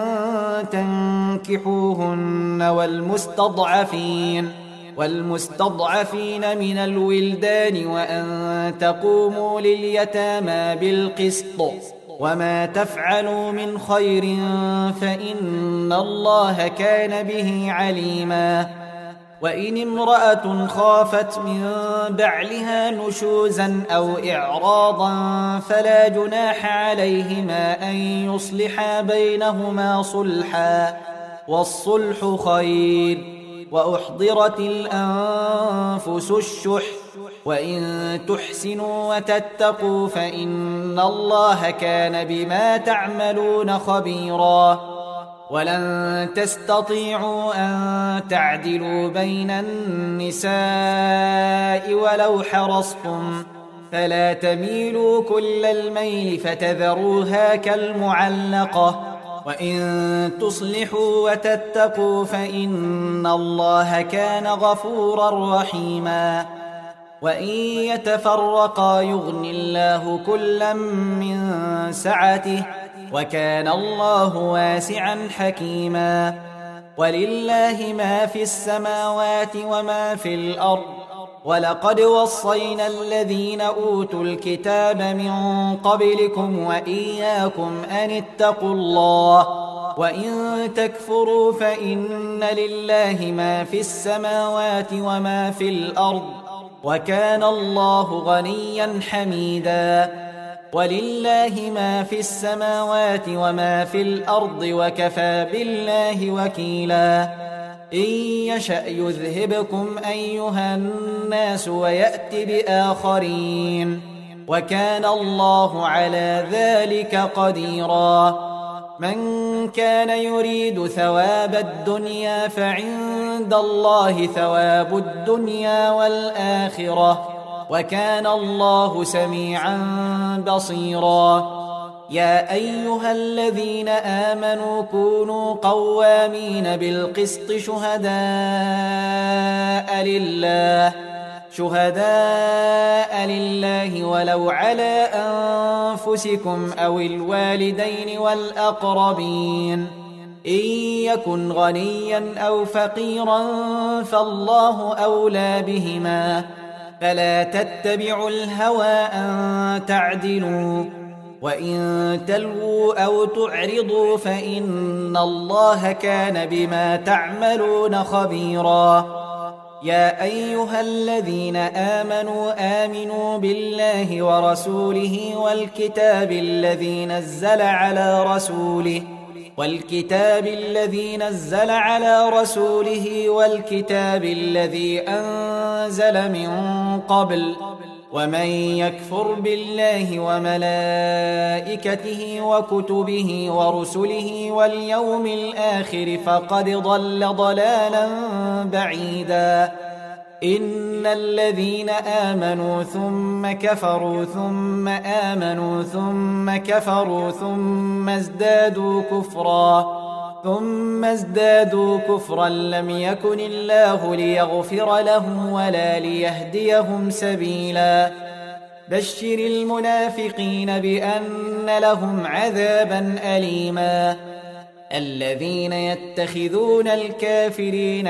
تنكحوهن والمستضعفين والمستضعفين من الولدان وأن تقوموا لليتامى بالقسط وما تفعلوا من خير فإن الله كان به عليما وإن امرأة خافت من بعلها نشوزا أو إعراضا فلا جناح عليهما أن يصلحا بينهما صلحا والصلح خير وأحضرت الأنفس الشح وإن تحسنوا وتتقوا فإن الله كان بما تعملون خبيرا ولن تستطيعوا أن تعدلوا بين النساء ولو حرصتم فلا تميلوا كل الميل فتذروها كالمعلقة وإن تصلحوا وتتقوا فإن الله كان غفورا رحيما وإن يتفرقا يغني الله كلا من سعته وكان الله واسعا حكيما ولله ما في السماوات وما في الأرض ولقد وصينا الذين أوتوا الكتاب من قبلكم وإياكم أن اتقوا الله وإن تكفروا فإن لله ما في السماوات وما في الأرض وكان الله غنيا حميدا ولله ما في السماوات وما في الأرض وكفى بالله وكيلا إن يشأ يذهبكم أيها الناس ويأت بآخرين وكان الله على ذلك قديرا من كان يريد ثواب الدنيا فعند الله ثواب الدنيا والآخرة وكان الله سميعا بصيرا يا أيها الذين آمنوا كونوا قوامين بالقسط شهداء لله شهداء لله ولو على أنفسكم أو الوالدين والأقربين إن يكن غنيا أو فقيرا فالله أولى بهما فلا تتبعوا الهوى أن تعدلوا وإن تلووا أو تعرضوا فإن الله كان بما تعملون خبيرا يا أيها الذين آمنوا آمنوا بالله ورسوله والكتاب الذي نزل على رسوله والكتاب الذي نزل على رسوله والكتاب الذي أنزل من قبل ومن يكفر بالله وملائكته وكتبه ورسله واليوم الآخر فقد ضل ضلالا بعيدا إن الذين آمنوا ثم كفروا ثم آمنوا ثم كفروا ثم ازدادوا كفرا ثم ازدادوا كفرا لم يكن الله ليغفر لهم ولا ليهديهم سبيلا بشر المنافقين بأن لهم عذابا أليما الذين يتخذون الكافرين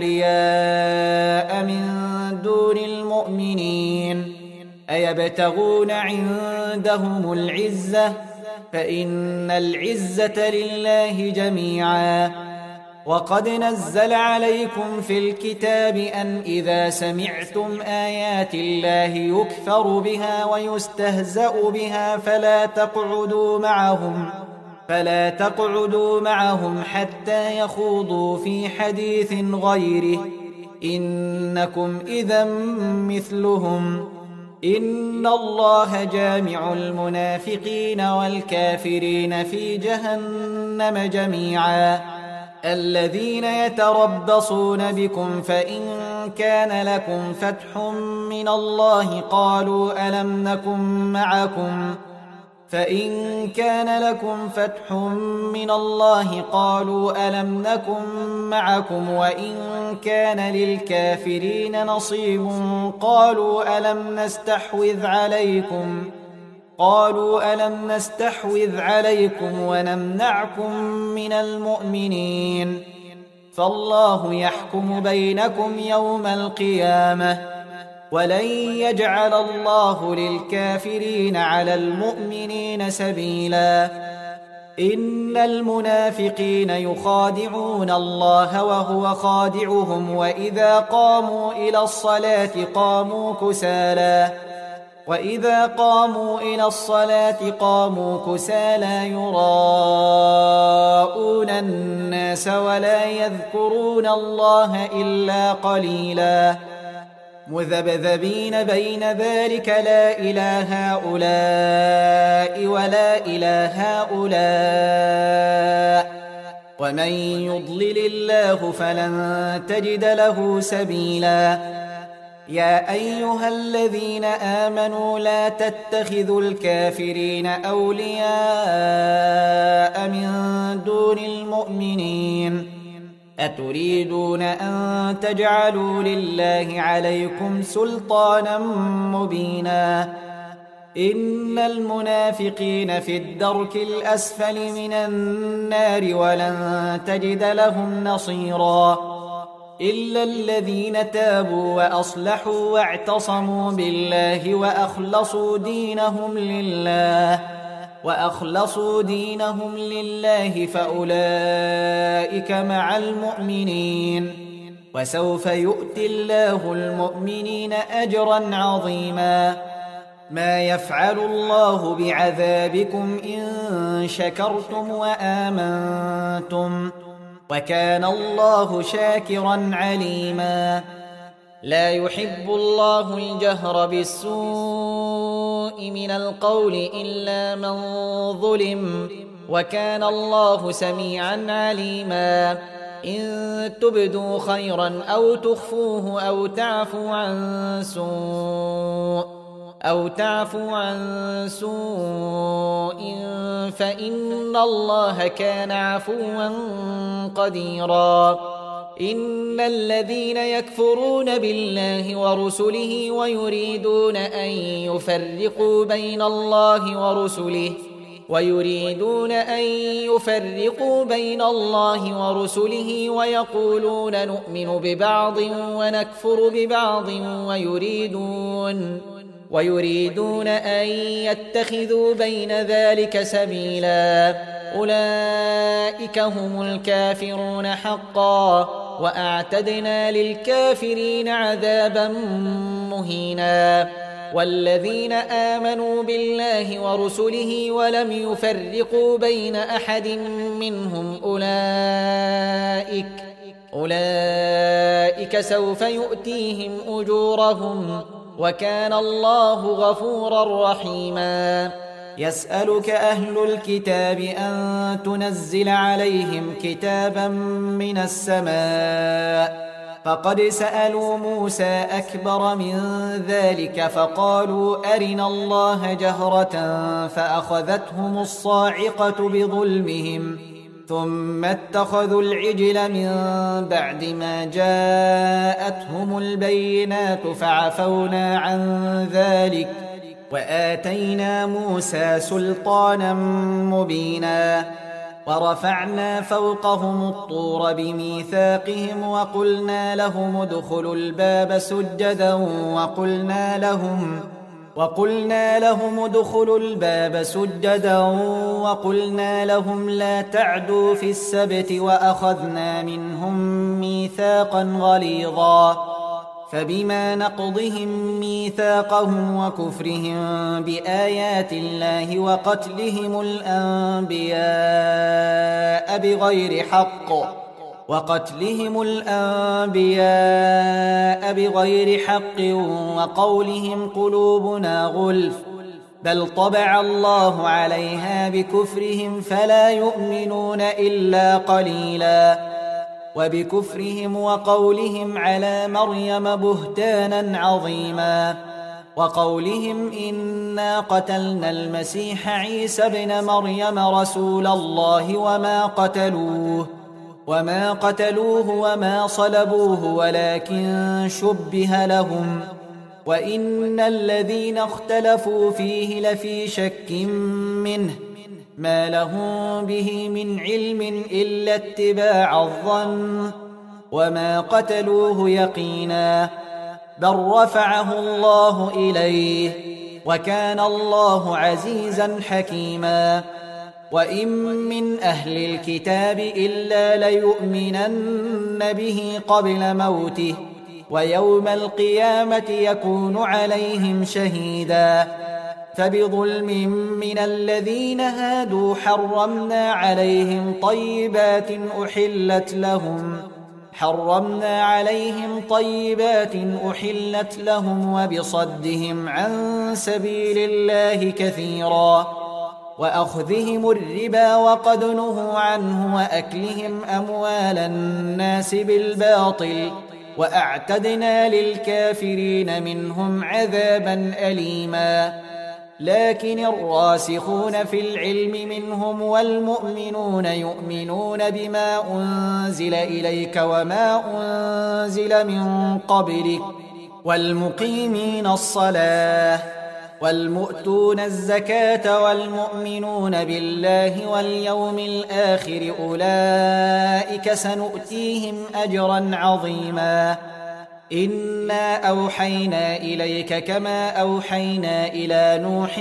أولياء من دون المؤمنين أيبتغون عندهم العزة فإن العزة لله جميعا وقد نزل عليكم في الكتاب أن إذا سمعتم آيات الله يكفر بها ويستهزأ بها فلا تقعدوا معهم فلا تقعدوا معهم حتى يخوضوا في حديث غيره إنكم إذا مثلهم إن الله جامع المنافقين والكافرين في جهنم جميعا الذين يتربصون بكم فإن كان لكم فتح من الله قالوا ألم نكن معكم فإن كان لكم فتح من الله قالوا ألم نكن معكم وإن كان للكافرين نصيب قالوا ألم نستحوذ عليكم قالوا ألم نستحوذ عليكم ونمنعكم من المؤمنين فالله يحكم بينكم يوم القيامة ولن يجعل الله للكافرين على المؤمنين سبيلا إن المنافقين يخادعون الله وهو خادعهم وإذا قاموا إلى الصلاة قاموا كسالى وإذا قاموا إلى الصلاة قاموا كسالى يراءون الناس ولا يذكرون الله إلا قليلا مذبذبين بين ذلك لا إله هؤلاء ولا إله هؤلاء ومن يضلل الله فلن تجد له سبيلا يا أيها الذين آمنوا لا تتخذوا الكافرين أولياء من دون المؤمنين أتريدون أن تجعلوا لله عليكم سلطانا مبينا إن المنافقين في الدرك الأسفل من النار ولن تجد لهم نصيرا إلا الذين تابوا وأصلحوا واعتصموا بالله وأخلصوا دينهم لله وأخلصوا دينهم لله فأولئك مع المؤمنين وسوف يؤتي الله المؤمنين أجرا عظيما ما يفعل الله بعذابكم إن شكرتم وآمنتم وكان الله شاكرا عليما لا يحب الله الجهر بالسوء من القول إلا من ظلم وكان الله سميعا عليما إن تبدوا خيرا أو تخفوه أو تعفوا عن سوء أو تعفوا عن سوء فإن الله كان عفوا قديرا إن الذين يكفرون بالله ورسله ويريدون أن يفرقوا بين الله ورسله ويريدون أن يفرقوا بين الله ورسله ويقولون نؤمن ببعض ونكفر ببعض ويريدون ويريدون أن يتخذوا بين ذلك سبيلا أولئك هم الكافرون حقا وأعتدنا للكافرين عذابا مهينا والذين آمنوا بالله ورسله ولم يفرقوا بين أحد منهم أولئك أولئك سوف يؤتيهم أجورهم وكان الله غفورا رحيما يسألك أهل الكتاب أن تنزل عليهم كتابا من السماء فقد سألوا موسى أكبر من ذلك فقالوا أرنا الله جهرة فأخذتهم الصاعقة بظلمهم ثم اتخذوا العجل من بعد ما جاءتهم البينات فعفونا عن ذلك وآتينا موسى سلطانا مبينا ورفعنا فوقهم الطور بميثاقهم وقلنا لهم ادخلوا الباب سجدا وقلنا لهم وقلنا لهم ادخلوا الباب سجدا وقلنا لهم لا تعدوا في السبت وأخذنا منهم ميثاقا غليظا فبما نقضهم ميثاقهم وكفرهم بآيات الله وقتلهم الأنبياء بغير حق وقتلهم الأنبياء بغير حق وقولهم قلوبنا غلف بل طبع الله عليها بكفرهم فلا يؤمنون إلا قليلا وبكفرهم وقولهم على مريم بهتانا عظيما وقولهم إنا قتلنا المسيح عيسى ابن مريم رسول الله وما قتلوه وما قتلوه وما صلبوه ولكن شبه لهم وإن الذين اختلفوا فيه لفي شك منه ما لهم به من علم إلا اتباع الظن وما قتلوه يقينا بل رفعه الله إليه وكان الله عزيزا حكيما وإن من أهل الكتاب إلا ليؤمنن به قبل موته ويوم القيامة يكون عليهم شهيدا فبظلم من الذين هادوا حرمنا عليهم طيبات أحلت لهم حرمنا عليهم طيبات أحلت لهم وبصدهم عن سبيل الله كثيرا وأخذهم الربا وقد نهوا عنه وأكلهم أموال الناس بالباطل وأعتدنا للكافرين منهم عذابا أليما لكن الراسخون في العلم منهم والمؤمنون يؤمنون بما أنزل إليك وما أنزل من قبلك والمقيمين الصلاة والمؤتون الزكاة والمؤمنون بالله واليوم الآخر أولئك سنؤتيهم أجرا عظيما إنا أوحينا إليك كما أوحينا إلى نوح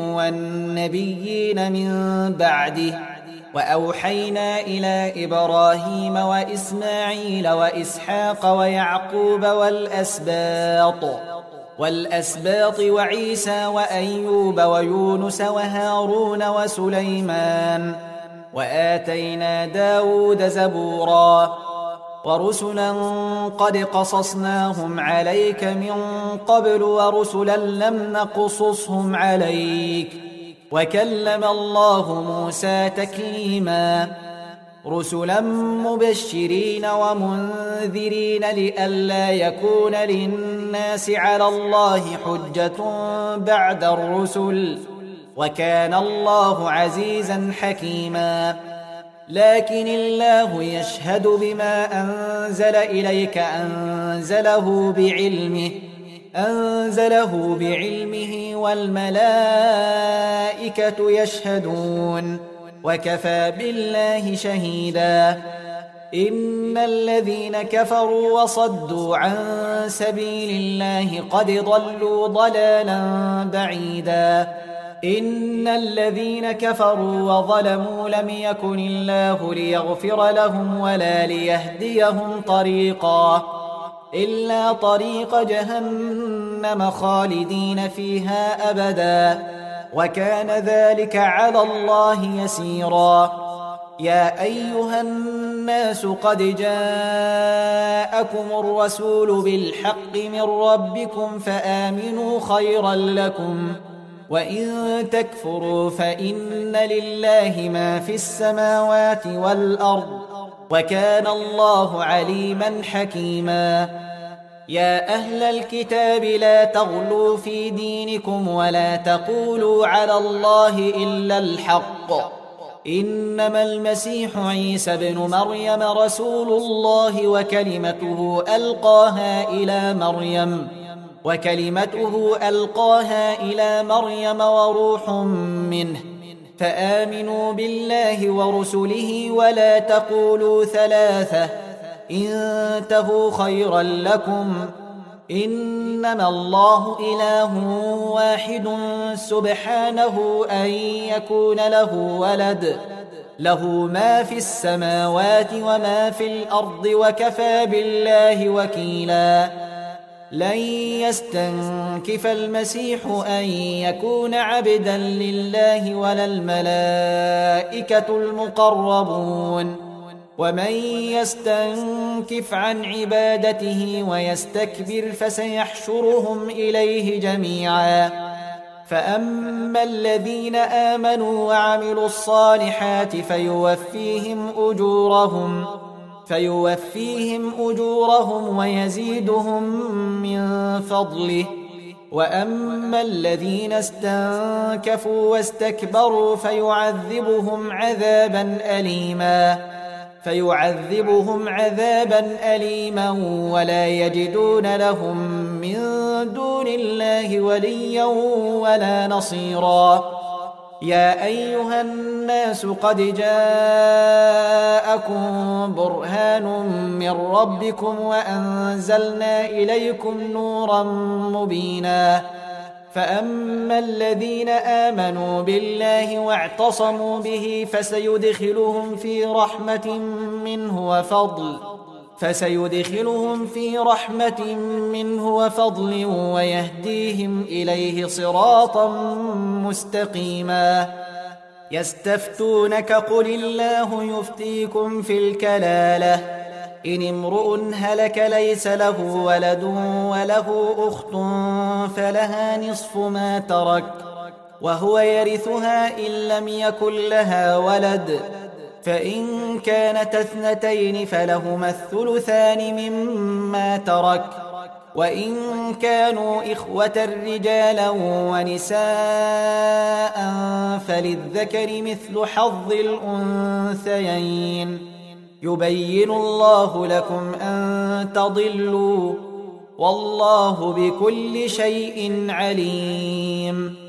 والنبيين من بعده وأوحينا إلى إبراهيم وإسماعيل وإسحاق ويعقوب والأسباط والأسباط وعيسى وأيوب ويونس وهارون وسليمان وآتينا داود زبورا ورسلا قد قصصناهم عليك من قبل ورسلا لم نقصصهم عليك وكلم الله موسى تكليما رسلا مبشرين ومنذرين لئلا يكون للناس على الله حجة بعد الرسل وكان الله عزيزا حكيما لكن الله يشهد بما أنزل إليك أنزله بعلمه أنزله بعلمه والملائكة يشهدون وكفى بالله شهيدا إن الذين كفروا وصدوا عن سبيل الله قد ضلوا ضلالا بعيدا إن الذين كفروا وظلموا لم يكن الله ليغفر لهم ولا ليهديهم طريقا إلا طريق جهنم خالدين فيها أبدا وكان ذلك على الله يسيرا يا أيها الناس قد جاءكم الرسول بالحق من ربكم فآمنوا خيرا لكم وإن تكفروا فإن لله ما في السماوات والأرض وكان الله عليما حكيما يا أهل الكتاب لا تغلوا في دينكم ولا تقولوا على الله إلا الحق إنما المسيح عيسى بن مريم رسول الله وكلمته ألقاها إلى مريم وكلمته ألقاها إلى مريم وروح منه فآمنوا بالله ورسله ولا تقولوا ثلاثة انتهوا خيرا لكم إنما الله إله واحد سبحانه أن يكون له ولد له ما في السماوات وما في الأرض وكفى بالله وكيلا لن يستنكف المسيح أن يكون عبدا لله ولا الملائكة المقربون ومن يستنكف عن عبادته ويستكبر فسيحشرهم إليه جميعا فأما الذين آمنوا وعملوا الصالحات فيوفيهم أجورهم فيوفيهم أجورهم ويزيدهم من فضله وأما الذين استنكفوا واستكبروا فيعذبهم عذابا أليما فيعذبهم عذابا أليما ولا يجدون لهم من دون الله وليا ولا نصيرا يا أيها الناس قد جاءكم برهان من ربكم وأنزلنا إليكم نورا مبينا فأما الذين آمنوا بالله واعتصموا به فسيدخلهم في رحمة منه وفضل فسيدخلهم في رحمة منه وفضل ويهديهم إليه صراطا مستقيما يستفتونك قل الله يفتيكم في الكلالة إن امرؤ هلك ليس له ولد وله أخت فلها نصف ما ترك وهو يرثها إن لم يكن لها ولد فإن كانت اثنتين فلهما الثلثان مما ترك وإن كانوا إخوة رجالا ونساء فللذكر مثل حظ الأنثيين يبين الله لكم أن تضلوا والله بكل شيء عليم